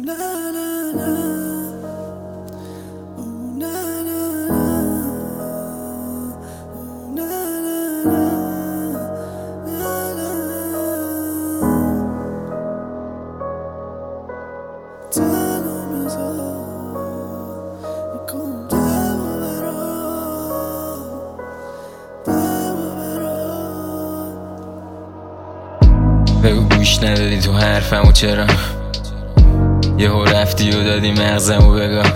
بگو گوش ندادی تو حرفمو چرا یهو رفتی و دادی مغزمو بگاه.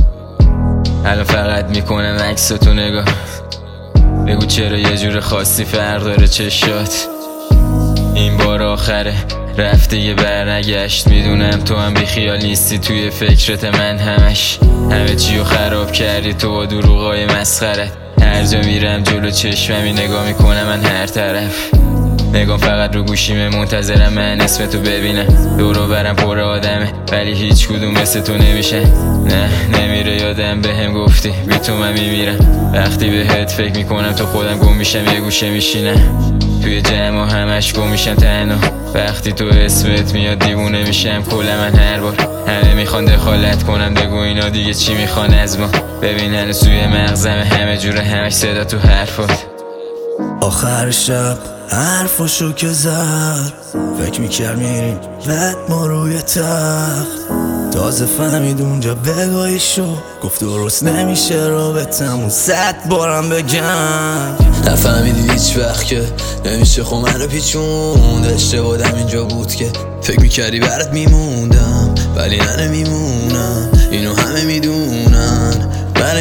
الان فقط میکنم عکستو نگاه. بگو چرا یه جور خاصی فرق داره چشات. این بار آخره رفت دیگه برنگشت. میدونم تو هم بیخیال نیستی توی فکرت من همش. همه چیو خراب کردی تو با دروغای مسخرت. هر جا میرم جلو چشممی نگاه میکنم من هر طرف. نگام فقط رو گوشیمه منتظرم من اسمتو ببینم. دورو برم پر آدمه ولی هیچ کدوم مثل تو نمیشن. نه نمیره یادم بهم گفتی بی تو من میمیرم. وقتی بهت فکر میکنم تو خودم گم میشم یه گوشه میشینم. توی جمع همش گم میشم تنها. وقتی تو اسمت میاد دیوونه میشم کل من هر بار. همه میخوان دخالت کنم بگو اینا دیگه چی میخوان از ما. ببین هنوز توی مغزم همه جوره همش صدا تو حرفات. آخر شب حرفاشو که زد فکر میکرد میریم بعد ما روی تخت. تازه فهمید اونجا بگاهی شو گفت درست نمیشه رابطمون 100 بارم بگم. نفهمیدی هیچ وقت که نمیشه خب منو پیچوند. اشتباهدم اینجا بود که فکر میکردی برات میموندم ولی نه نمیمونم. اینو همه میدونن من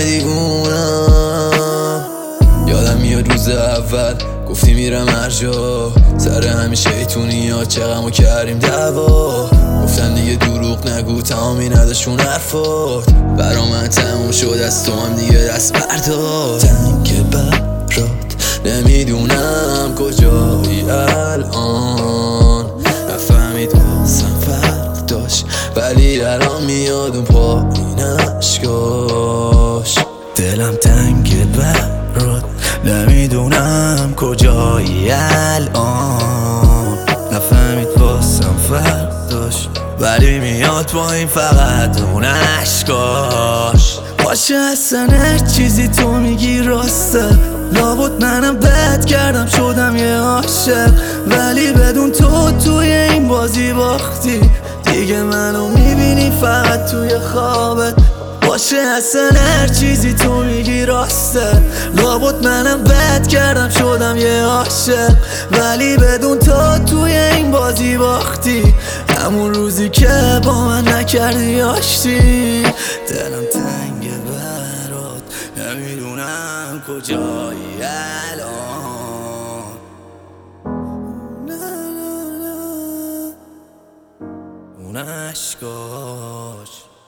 دیوونم. یادم میاد روز اول گفتی میرم هر جا. سر همین شیطونی ها چقدر کردیم دعوا. گفتم دیگه دروغ نگو تمامی نداشون حرفات. برا من تموم شد از تو هم دیگه دست بردار. تنگ برات نمیدونم کجایی الان. نفهمید واسم فرق داشت ولی الان میاد اون پایین اشکاش. دلم تنگ برات نمیدونم کجایی الان. نفهمید واسم فرق داشت ولی میاد با این فقط اون اشکاش. باشه اصلا هر چیزی تو میگی راسته. لابد منم بد کردم شدم یه عاشق. ولی بدون تو توی این بازی باختی. دیگه منو میبینی فقط توی خوابت. باشه اصلا هر چیزی تو میگی راسته. لابد منم بد کردم شدم یه عاشق. ولی بدون تو توی این بازی باختی. همون روزی که با من نکردی آشتی. دلم تنگ برات نمیدونم کجایی الان. اون اشکاش